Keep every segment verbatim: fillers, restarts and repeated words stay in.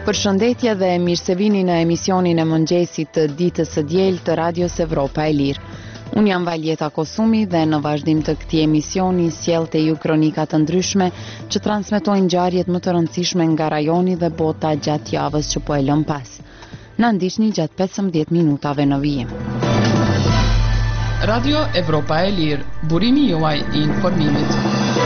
Përshëndetje dhe mirë se vini në emisionin e mëngjesit të ditës së diel të Radios Evropa e Lirë. Unë jam Valjeta Kosumi dhe në vazhdim të këtij emisioni sjell te ju kronika të ndryshme që transmetojnë ngjarjet më të rëndësishme nga rajoni dhe bota gjatë javës që po e lëm pas. Na ndiqni gjatë pesëmbëdhjetë minutave në vijim. Radio Evropa e Lirë, burimi juaj i informimit.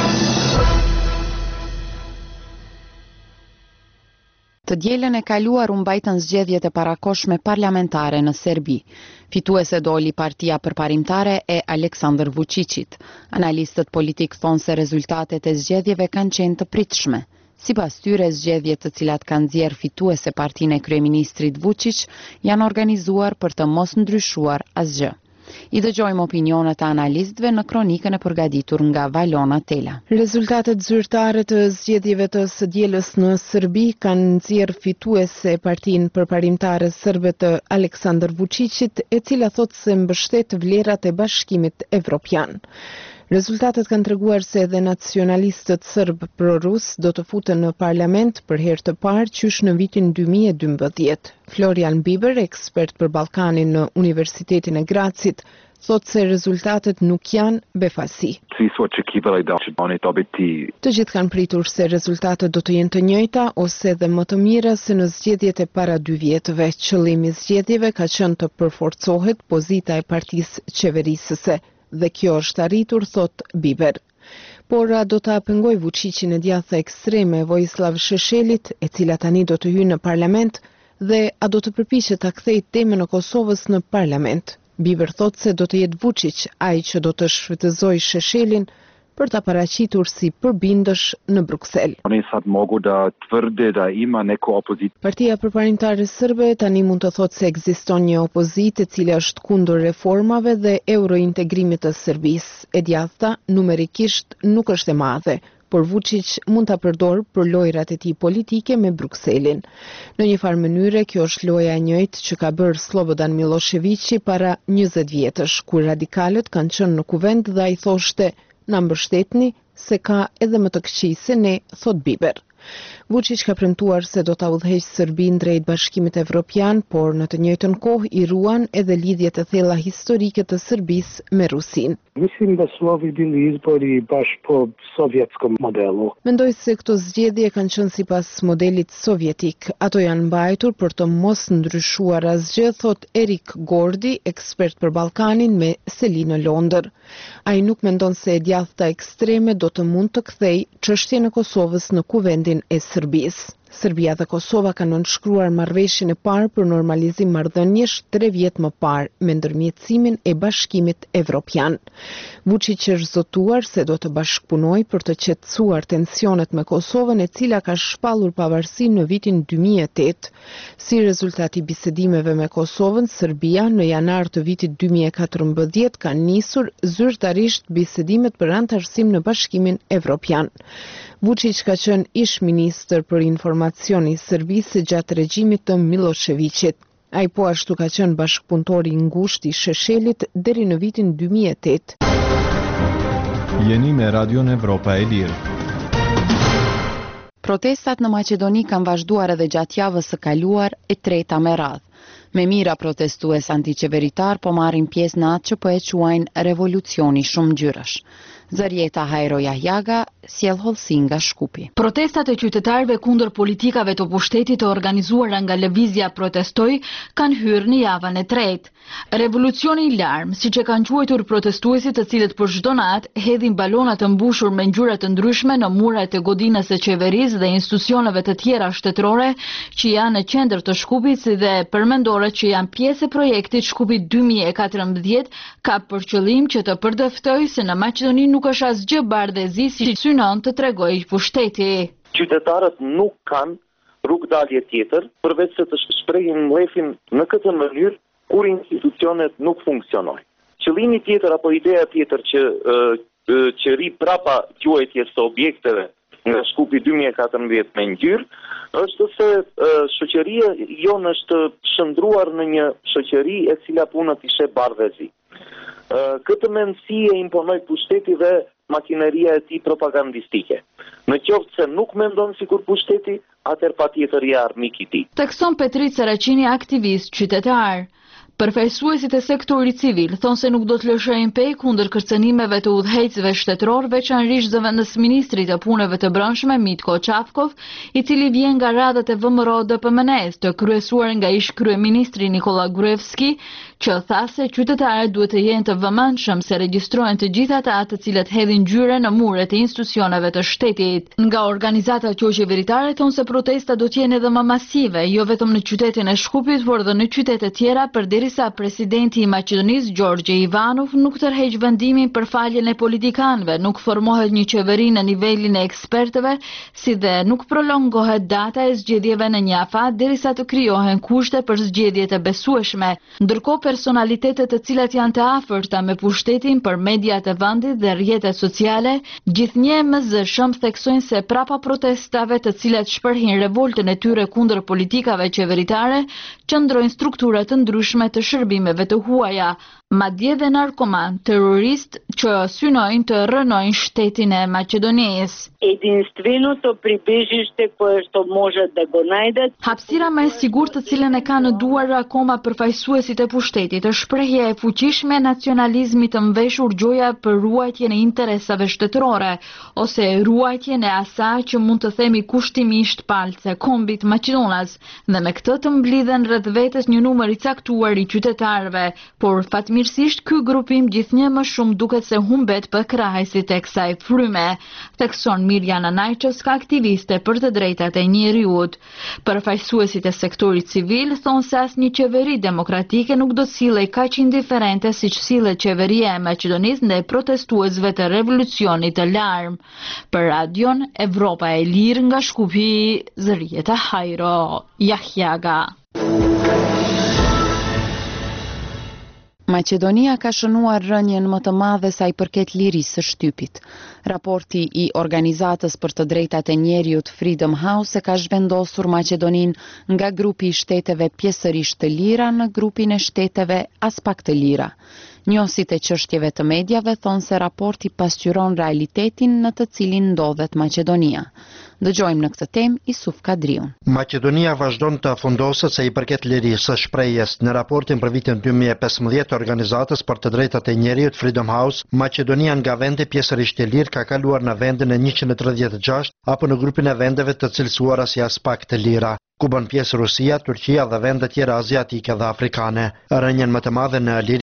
Të dielën e kaluar u mbajtën zgjedhjet e parakohshme parlamentare në Serbi. Fituese doli Partia Përparimtare e Aleksandar Vučićit. Analistët politik thonë se rezultatet e zgjedhjeve kanë qenë të pritshme. Sipas tyre, zgjedhjet të cilat kanë nxjerrë fituese partinë e kryeministrit Vučić janë organizuar për të mos ndryshuar asgjë. I dëgjojmë opinionet e analistëve në kronikën e përgatitur nga Valona Tela. Rezultatet zyrtare të zgjedhjeve të së dielës në Serbi kanë nxjerrë fituese partinë përparimtare serbe të Aleksandar Vučićit, e cila thotë se mbështet vlerat e Bashkimit Evropian. Rezultatet kanë treguar se edhe nacionalistët serb pro-rus do të futen në parlament për herë të parë qysh në vitin dy mijë e dymbëdhjetë. Florian Biber, ekspert për Ballkanin në Universitetin e Grazit, thotë se rezultatet nuk janë befasi. Të gjithë kanë pritur se rezultatet do të jenë të njëjta ose edhe më të mira se në zgjedhjet e para dy vjetëve. Qëllimi i zgjedhjeve ka qenë të përforcohet pozita e partisë qeverisëse. Dhe kjo është arritur, thot Biber. Por a do të pengoj Vučićin e djathtë ekstreme Vojislav Šešelit, e cila tani do të hyjë në parlament, dhe a do të përpiqet ta kthejë temën e Kosovës në parlament. Biber thot se do të jetë Vučić ai që do të shfrytëzojë Šešelin për ta paraqitur si përbindësh në Bruksel. Partia Përparimtare Serbe tani mund të thotë se ekziston një opozitë e cila është kundër reformave dhe eurointegrimit të Serbisë. E djathta numerikisht nuk është e madhe, por Vučić mund ta përdor për lojrat e tij politike me Brukselin. Në një farë mënyre, kjo është loja e njëjtë që ka bërë Slobodan Miloševići para njëzet vjetësh, kur radikalët kanë qenë në kuvend dhe ai thoshte: "Na mbështetni se ka edhe më të këqij se ne", thot Biber. Vučić ka premtuar se do ta udhëheqë Serbinë drejt Bashkimit Evropian, por në të njëjtën kohë i ruan edhe lidhjet e thella historike të Serbisë me Rusinë. Mislim da su ovi bili izbori baš po sovjetskom modelu. Mendoj se këto zgjedhje kanë qenë sipas modelit sovjetik. Ato janë mbajtur për të mos ndryshuar asgjë, thot Erik Gordi, ekspert për Ballkanin me seli në Londër. Ai nuk mendon se e djathta ekstreme do të mund të kthejë çështjen e Kosovës në kuvendin e Serbisë. Serbia dhe Kosova kanë nënshkruar marrëveshjen e parë për normalizim marrëdhëniesh tre vjet më parë me ndërmjetësimin e Bashkimit Evropian. Vučić është zotuar se do të bashkëpunojë për të qetësuar tensionet me Kosovën, e cila ka shpallur pavarësinë në vitin dy mijë e tetë. Si rezultat i bisedimeve me Kosovën, Serbia në janar të vitit dy mijë e katërmbëdhjetë ka nisur zyrtarisht bisedimet për anëtarësim në Bashkimin Evropian. Vučić ka qenë ish ministër për informacion i Serbisë gjatë regjimit të Miloševićit. Ai po ashtu ka qenë bashkëpunëtor i ngushtë i Šešelit deri në vitin dy mijë e tetë. Jeni me Radion Evropa e Lirë. Protestat në Maqedoni kanë vazhduar edhe gjatë javës së kaluar, e treta me radhë. Me mira protestues antiqeveritar po marrin pjesë në atë që po e quajnë revolucioni shumë ngjyrash. Zarieta Hajro Jahjaga sjell hollësi nga Shkupi. Protestat e qytetarëve kundër politikave të pushtetit të organizuara nga Lëvizja Protestoj kanë hyrë në javën e tretë. Revolucioni i larm, siç e kanë quajtur protestuesit, të cilët për çdo natë hedhin balona të mbushur me ngjyra të ndryshme në muret e godinës së qeverisë dhe institucioneve të tjera shtetërore që janë në qendër të Shkupit dhe përmendorët që janë pjesë e projektit Shkupi dy mijë e katërmbëdhjetë, ka për qëllim që të përdeftojë se në Maqedoni nuk është asgjë bardhëzi si synon të tregojë pushteti. Qytetarët nuk kanë rrugdalje tjetër përveç se të shprehin mlefin në këtë mënyrë kur institucionet nuk funksionojnë. Qëllimi tjetër apo ideja tjetër që qëri prapa quajtjes së objekteve nga Shkupi dy mijë e katërmbëdhjetë me ngjyrë, është se uh, shoqëria jonë është shndruar në një shoqëri e cila punët i sheh bardhëzi. Uh, këtë mendësi e imponoi pushteti dhe makineria e tij propagandistike. Në qoftë se nuk mendon sikur pushteti, atëherë patjetër je armik i tij. Tekson Petrit Saraqini, aktivist qytetar. Përfaqësuesit e sektorit civil thonë se nuk do të lëshojnë pej kundër kërcënimeve të udhëheqësve shtetëror, veçanërisht zëvendësministrit të punëve të brendshme Mitko Çapkov, i cili vjen nga radhët e V M R O D P M N S, të kryesuar nga ish kryeministri Nikola Gruevski, që tha se qytetarët duhet të jenë të vëmendshëm se regjistrojnë të gjithë ata të cilët hedhin ngjyre në muret e institucioneve të shtetit. Nga organizatat jo qeveritare thonë se protesta do të jenë edhe më masive, jo vetëm në qytetin e Shkupit, por edhe në qytete tjera, përderisa presidenti i Maqedonisë Gjorgje Ivanov nuk tërheq vendimin për faljen e politikanëve, nuk formohet një qeveri në nivelin e ekspertëve, si dhe nuk prolongohet data e zgjedhjeve në një afat derisa të krijohen kushte për zgjedhjet e besueshme. Ndërkohë personalitetet të cilat janë të afërta me pushtetin për mediat e vendit dhe rrjetet sociale, gjithnjë M Z S-shëm theksojnë se prapa protestave të cilat shprehnin revoltën e tyre kundër politikave qeveritare, qëndrojnë struktura të ndryshme të shërbimeve të huaja, madje dhe narkoman, terrorist që synojnë të rënojnë shtetin e Maqedonisë. Единственото прибежище което може да го најдат. Hapësira më e sigurt të cilën e kanë në duar akoma përfaqësuesit e pushtetit është shprehja e fuqishme e nacionalizmit të mveshur, gjoja për ruajtjen e interesave shtetërore, ose ruajtjen e asaj që mund të themi kushtimisht palce kombit maqedonas, dhe me këtë të mblidhen rreth vetes një numër i caktuar i qytetarëve, por fatmirësisht ky grupim gjithnjë më shumë duket se humbet për krahësit e kësaj fryme, thekson Mirjana Najçovska, aktiviste për të drejtat e njeriut. Përfaqësuesit e sektorit civil thonë se asnjë qeveri demokratike nuk do të sillej kaq indiferente siç sillet qeveria e Maqedonisë ndaj protestuesve të revolucionit të larm. Për Radion Evropa e Lirë nga Shkupi, Zërieta Hajro, Jahjaga. Maqedonia ka shënuar rënjen më të madhe sa i përket lirisë së shtypit. Raporti i organizatës për të drejtat e njeriut Freedom House e ka zhvendosur Maqedoninë nga grupi i shteteve pjesërisht të lira në grupin e shteteve as pak të lira. Njohësit e çështjeve të mediave thonë se raporti pasqyron realitetin në të cilin ndodhet Maqedonia. Dëgjojmë në këtë temë Isuf Kadriun. Maqedonia vazhdon të afundoset sa i përket lirisë së shprehjes. Në raportin për vitin dy mijë e pesëmbëdhjetë të organizatës për të drejtat e njeriut Freedom House, Maqedonia nga vende pjesërisht e lirë ka kaluar në vendin e njëqind e tridhjetë e gjashtë apo në grupin e vendeve të cilësuara si as pak të lira, ku bën pjesë Rusia, Turqia dhe vende tjera aziatike dhe afrikane. Rënjen më të madhe në liri